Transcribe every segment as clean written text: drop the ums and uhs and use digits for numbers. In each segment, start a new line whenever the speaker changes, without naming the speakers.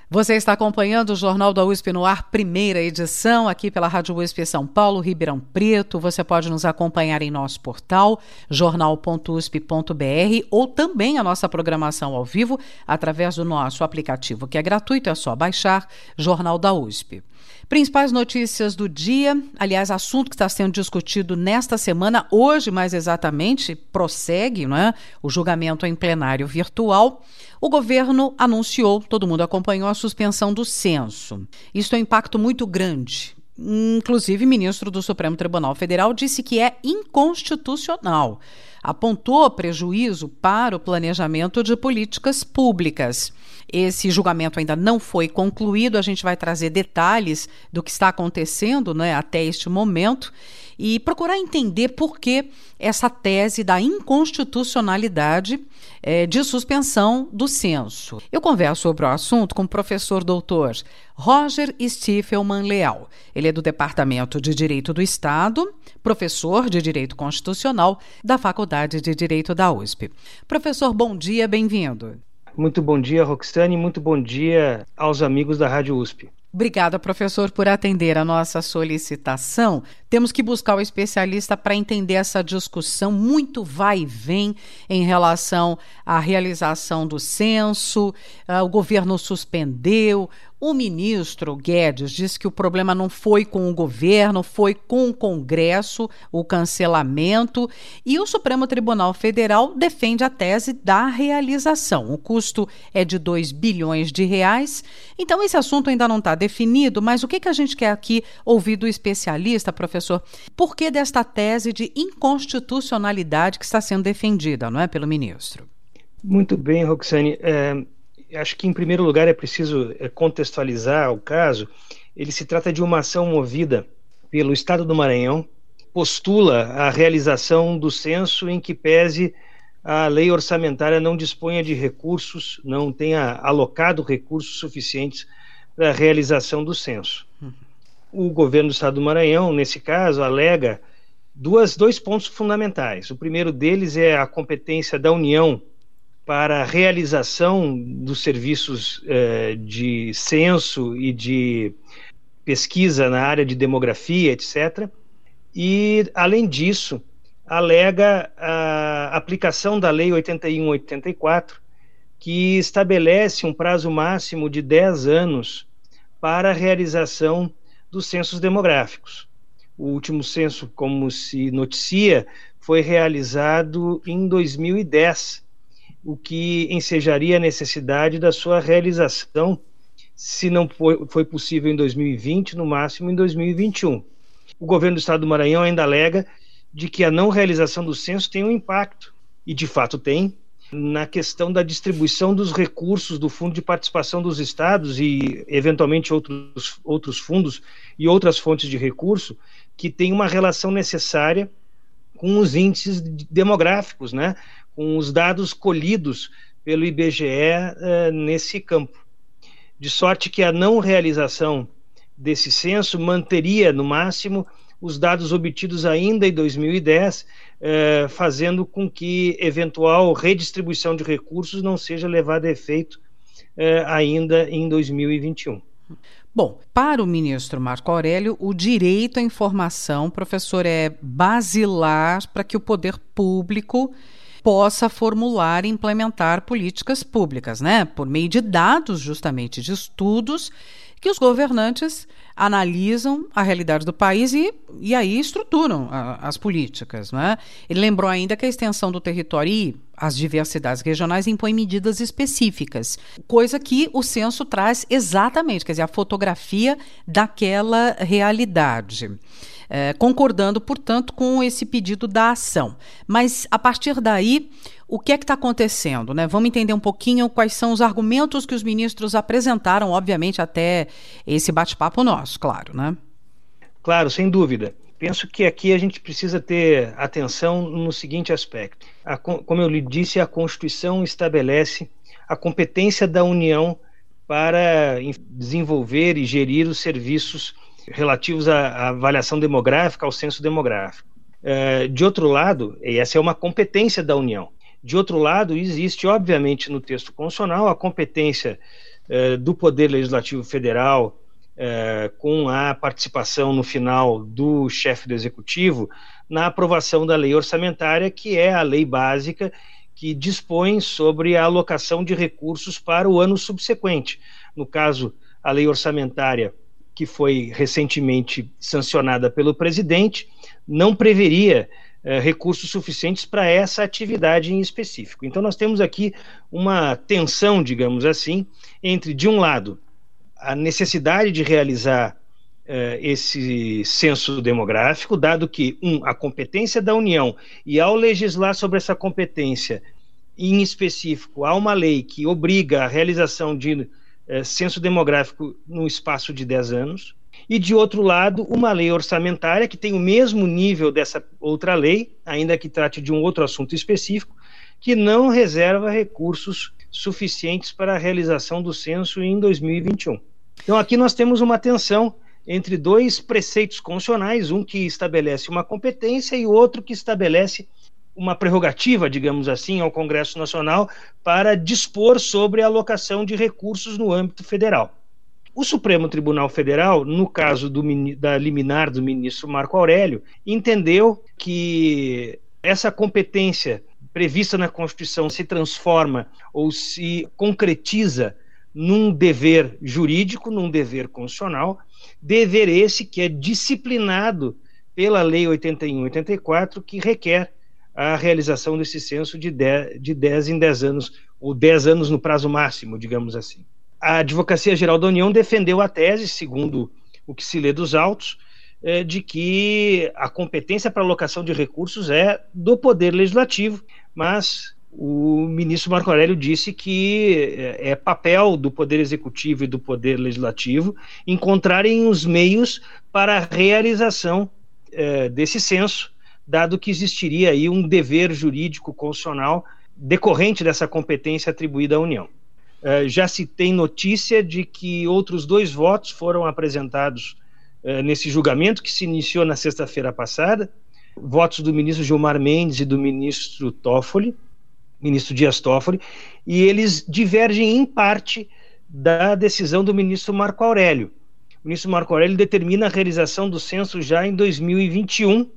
Você está acompanhando o Jornal da USP no ar, primeira edição, aqui pela Rádio USP São Paulo, Ribeirão Preto. Você pode nos acompanhar em nosso portal, jornal.usp.br, ou também a nossa programação ao vivo através do nosso aplicativo, que é gratuito, é só baixar, Jornal da USP. Principais notícias do dia, aliás, assunto que está sendo discutido nesta semana, hoje mais exatamente, prossegue, o julgamento em plenário virtual. O governo anunciou, todo mundo acompanhou, a suspensão do censo. Isso tem um impacto muito grande. Inclusive, o ministro do Supremo Tribunal Federal disse que é inconstitucional. Apontou prejuízo para o planejamento de políticas públicas. Esse julgamento ainda não foi concluído, a gente vai trazer detalhes do que está acontecendo, até este momento e procurar entender por que essa tese da inconstitucionalidade de suspensão do censo. Eu converso sobre o assunto com o professor doutor Roger Stiefelman Leal. Ele é do Departamento de Direito do Estado, professor de Direito Constitucional da Faculdade de Direito da USP. Professor, bom dia, bem-vindo.
Muito bom dia, Roxane, muito bom dia aos amigos da Rádio USP.
Obrigada, professor, por atender a nossa solicitação. Temos que buscar o especialista para entender essa discussão, muito vai e vem em relação à realização do censo. O governo suspendeu. O ministro Guedes disse que o problema não foi com o governo, foi com o Congresso, o cancelamento. E o Supremo Tribunal Federal defende a tese da realização. O custo é de R$2 bilhões. Então, esse assunto ainda não está definido, mas o que a gente quer aqui ouvir do especialista, professor? Por que desta tese de inconstitucionalidade que está sendo defendida, pelo ministro?
Muito bem, Roxane. Acho que, em primeiro lugar, é preciso contextualizar o caso. Ele se trata de uma ação movida pelo Estado do Maranhão, postula a realização do censo em que pese a lei orçamentária não disponha de recursos, não tenha alocado recursos suficientes para a realização do censo. O governo do Estado do Maranhão, nesse caso, alega dois pontos fundamentais. O primeiro deles é a competência da União para a realização dos serviços de censo e de pesquisa na área de demografia, etc. E, além disso, alega a aplicação da Lei 81/84, que estabelece um prazo máximo de 10 anos para a realização dos censos demográficos. O último censo, como se noticia, foi realizado em 2010, o que ensejaria a necessidade da sua realização, se não foi possível em 2020, no máximo em 2021. O governo do Estado do Maranhão ainda alega de que a não realização do censo tem um impacto, e de fato tem, na questão da distribuição dos recursos do Fundo de Participação dos Estados e, eventualmente, outros fundos e outras fontes de recurso que têm uma relação necessária com os índices demográficos, com os dados colhidos pelo IBGE nesse campo. De sorte que a não realização desse censo manteria, no máximo, os dados obtidos ainda em 2010, fazendo com que eventual redistribuição de recursos não seja levada a efeito ainda em 2021.
Bom, para o ministro Marco Aurélio, o direito à informação, professor, é basilar para que o poder público possa formular e implementar políticas públicas, por meio de dados, justamente, de estudos que os governantes analisam a realidade do país e aí estruturam as políticas. Ele lembrou ainda que a extensão do território e as diversidades regionais impõem medidas específicas, coisa que o censo traz exatamente, quer dizer, a fotografia daquela realidade. Concordando, portanto, com esse pedido da ação. Mas, a partir daí, o que é que está acontecendo? Vamos entender um pouquinho quais são os argumentos que os ministros apresentaram, obviamente, até esse bate-papo nosso, claro,
Claro, sem dúvida. Penso que aqui a gente precisa ter atenção no seguinte aspecto. Como eu lhe disse, a Constituição estabelece a competência da União para desenvolver e gerir os serviços relativos à avaliação demográfica, ao censo demográfico. De outro lado, e essa é uma competência da União, de outro lado, existe, obviamente, no texto constitucional, a competência do Poder Legislativo Federal, com a participação no final do chefe do Executivo, na aprovação da lei orçamentária, que é a lei básica que dispõe sobre a alocação de recursos para o ano subsequente. No caso, a lei orçamentária, que foi recentemente sancionada pelo presidente, não preveria recursos suficientes para essa atividade em específico. Então, nós temos aqui uma tensão, digamos assim, entre, de um lado, a necessidade de realizar esse censo demográfico, dado que, a competência da União, e ao legislar sobre essa competência, em específico, há uma lei que obriga a realização de censo demográfico no espaço de 10 anos, e, de outro lado, uma lei orçamentária que tem o mesmo nível dessa outra lei, ainda que trate de um outro assunto específico, que não reserva recursos suficientes para a realização do censo em 2021. Então, aqui nós temos uma tensão entre dois preceitos constitucionais, um que estabelece uma competência e outro que estabelece uma prerrogativa, digamos assim, ao Congresso Nacional para dispor sobre a alocação de recursos no âmbito federal. O Supremo Tribunal Federal, no caso da liminar do ministro Marco Aurélio, entendeu que essa competência prevista na Constituição se transforma ou se concretiza num dever jurídico, num dever constitucional, dever esse que é disciplinado pela Lei 81/84, que requer a realização desse censo de 10 em 10 anos, ou 10 anos no prazo máximo, digamos assim. A Advocacia Geral da União defendeu a tese, segundo o que se lê dos autos, de que a competência para alocação de recursos é do Poder Legislativo, mas o ministro Marco Aurélio disse que é papel do Poder Executivo e do Poder Legislativo encontrarem os meios para a realização desse censo, dado que existiria aí um dever jurídico constitucional decorrente dessa competência atribuída à União. Já se tem notícia de que outros 2 votos foram apresentados nesse julgamento, que se iniciou na sexta-feira passada, votos do ministro Gilmar Mendes e do ministro Dias Toffoli, e eles divergem em parte da decisão do ministro Marco Aurélio. O ministro Marco Aurélio determina a realização do censo já em 2021,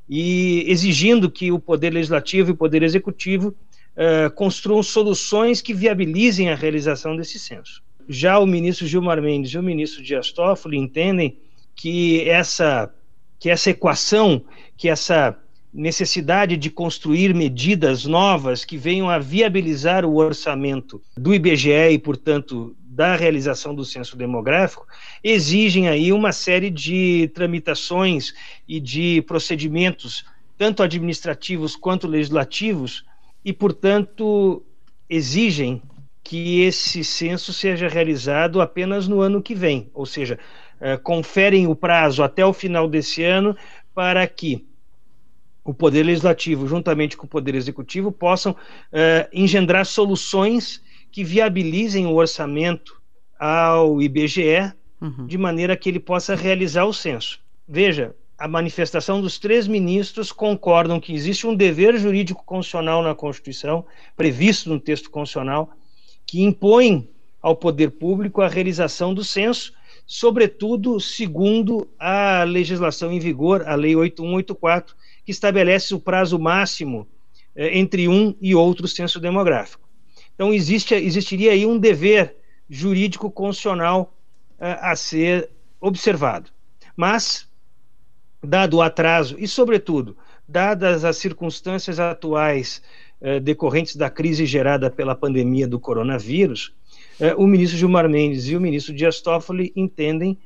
e exigindo que o Poder Legislativo e o Poder Executivo construam soluções que viabilizem a realização desse censo. Já o ministro Gilmar Mendes e o ministro Dias Toffoli entendem que essa equação, que essa necessidade de construir medidas novas que venham a viabilizar o orçamento do IBGE e, portanto, da realização do censo demográfico, exigem aí uma série de tramitações e de procedimentos, tanto administrativos quanto legislativos, e, portanto, exigem que esse censo seja realizado apenas no ano que vem, ou seja, conferem o prazo até o final desse ano para que o Poder Legislativo, juntamente com o Poder Executivo, possam engendrar soluções que viabilizem o orçamento ao IBGE, de maneira que ele possa realizar o censo. Veja, a manifestação dos 3 ministros concordam que existe um dever jurídico constitucional na Constituição, previsto no texto constitucional, que impõe ao poder público a realização do censo, sobretudo segundo a legislação em vigor, a Lei 81/84, que estabelece o prazo máximo entre um e outro censo demográfico. Então, existiria aí um dever jurídico constitucional a ser observado. Mas, dado o atraso e, sobretudo, dadas as circunstâncias atuais decorrentes da crise gerada pela pandemia do coronavírus, o ministro Gilmar Mendes e o ministro Dias Toffoli entendem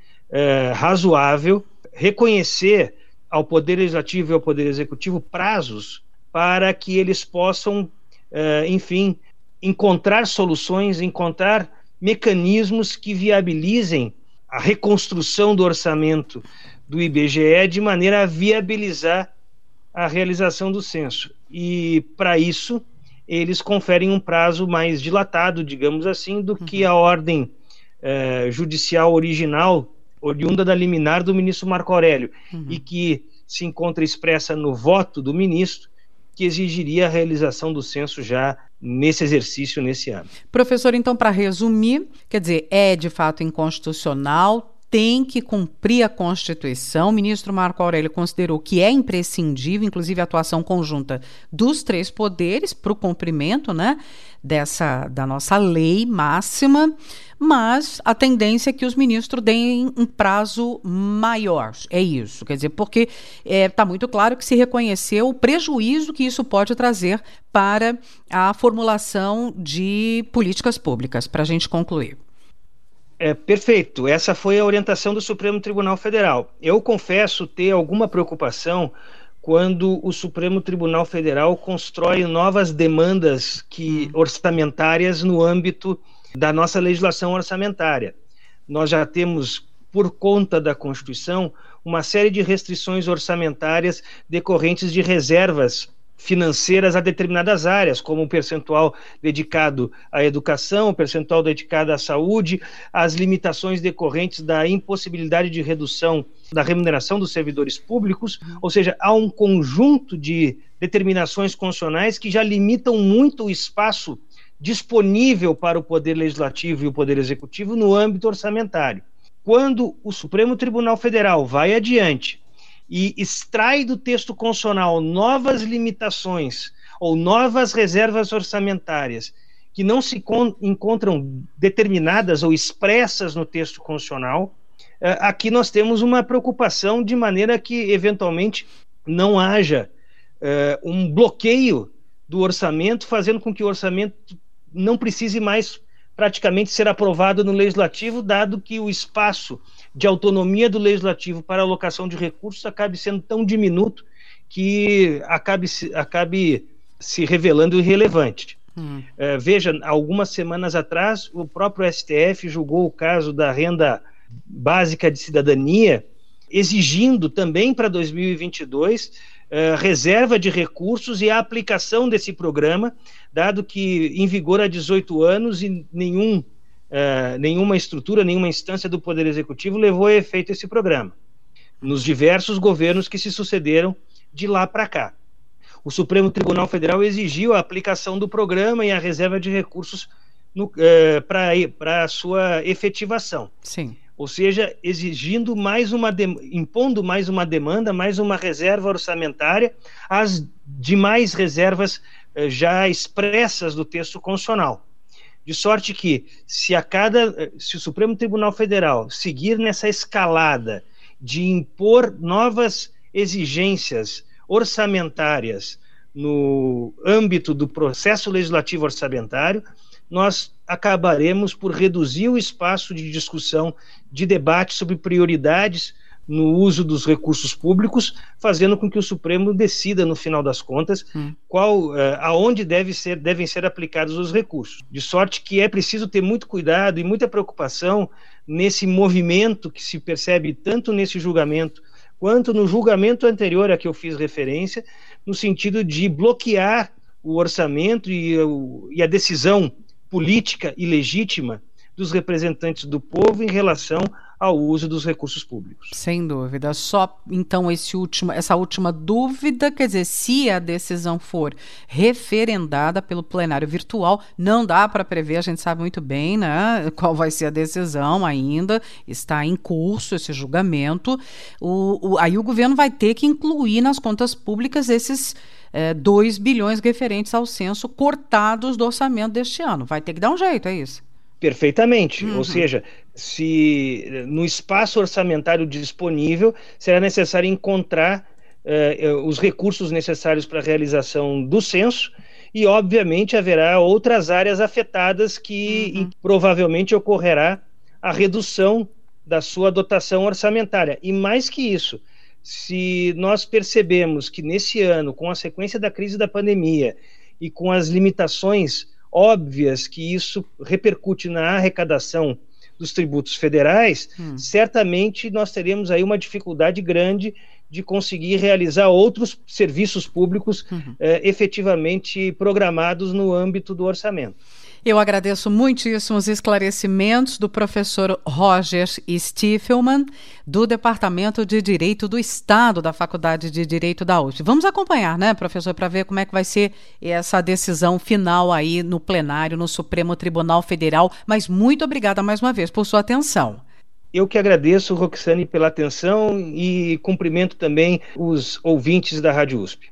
razoável reconhecer ao Poder Legislativo e ao Poder Executivo prazos para que eles possam, enfim, encontrar soluções, encontrar mecanismos que viabilizem a reconstrução do orçamento do IBGE de maneira a viabilizar a realização do censo. E, para isso, eles conferem um prazo mais dilatado, digamos assim, do que a ordem judicial original, oriunda da liminar do ministro Marco Aurélio, e que se encontra expressa no voto do ministro, que exigiria a realização do censo já nesse exercício, nesse ano.
Professor, então, para resumir, quer dizer, é de fato inconstitucional, tem que cumprir a Constituição. O ministro Marco Aurélio considerou que é imprescindível, inclusive a atuação conjunta dos três poderes para o cumprimento, né, da nossa lei máxima, mas a tendência é que os ministros deem um prazo maior. É isso, quer dizer, porque está muito claro que se reconheceu o prejuízo que isso pode trazer para a formulação de políticas públicas, para a gente concluir.
Perfeito, essa foi a orientação do Supremo Tribunal Federal. Eu confesso ter alguma preocupação quando o Supremo Tribunal Federal constrói novas demandas orçamentárias no âmbito da nossa legislação orçamentária. Nós já temos, por conta da Constituição, uma série de restrições orçamentárias decorrentes de reservas financeiras a determinadas áreas, como o percentual dedicado à educação, o percentual dedicado à saúde, as limitações decorrentes da impossibilidade de redução da remuneração dos servidores públicos, ou seja, há um conjunto de determinações constitucionais que já limitam muito o espaço disponível para o Poder Legislativo e o Poder Executivo no âmbito orçamentário. Quando o Supremo Tribunal Federal vai adiante e extrai do texto constitucional novas limitações ou novas reservas orçamentárias que não se encontram determinadas ou expressas no texto constitucional, aqui nós temos uma preocupação de maneira que, eventualmente, não haja um bloqueio do orçamento, fazendo com que o orçamento não precise mais praticamente ser aprovado no Legislativo, dado que o espaço de autonomia do Legislativo para a alocação de recursos acabe sendo tão diminuto que acabe se revelando irrelevante. Veja, algumas semanas atrás, o próprio STF julgou o caso da renda básica de cidadania, exigindo também para 2022 reserva de recursos e a aplicação desse programa, dado que em vigor há 18 anos e nenhuma estrutura, nenhuma instância do Poder Executivo levou a efeito esse programa, nos diversos governos que se sucederam de lá para cá. O Supremo Tribunal Federal exigiu a aplicação do programa e a reserva de recursos para a sua efetivação.
Sim.
Ou seja, impondo mais uma demanda, mais uma reserva orçamentária, às demais reservas já expressas do texto constitucional. De sorte que, se o Supremo Tribunal Federal seguir nessa escalada de impor novas exigências orçamentárias no âmbito do processo legislativo orçamentário, nós acabaremos por reduzir o espaço de discussão, de debate sobre prioridades no uso dos recursos públicos, fazendo com que o Supremo decida, no final das contas, aonde devem ser aplicados os recursos. De sorte que é preciso ter muito cuidado e muita preocupação nesse movimento que se percebe tanto nesse julgamento quanto no julgamento anterior a que eu fiz referência, no sentido de bloquear o orçamento e a decisão política e legítima dos representantes do povo em relação ao uso dos recursos públicos.
Sem dúvida. Só, então, essa última dúvida, quer dizer, se a decisão for referendada pelo plenário virtual, não dá para prever, a gente sabe muito bem, né, qual vai ser a decisão ainda, está em curso esse julgamento, aí o governo vai ter que incluir nas contas públicas esses 2 bilhões referentes ao censo cortados do orçamento deste ano. Vai ter que dar um jeito, é isso?
Perfeitamente, ou seja, se no espaço orçamentário disponível será necessário encontrar os recursos necessários para a realização do censo e, obviamente, haverá outras áreas afetadas que provavelmente ocorrerá a redução da sua dotação orçamentária. E mais que isso, se nós percebemos que nesse ano, com a sequência da crise da pandemia e com as limitações óbvias que isso repercute na arrecadação dos tributos federais, certamente nós teremos aí uma dificuldade grande de conseguir realizar outros serviços públicos efetivamente programados no âmbito do orçamento.
Eu agradeço muitíssimo os esclarecimentos do professor Roger Stiefelmann, do Departamento de Direito do Estado da Faculdade de Direito da USP. Vamos acompanhar, né, professor, para ver como é que vai ser essa decisão final aí no plenário, no Supremo Tribunal Federal. Mas muito obrigada mais uma vez por sua atenção.
Eu que agradeço, Roxane, pela atenção e cumprimento também os ouvintes da Rádio USP.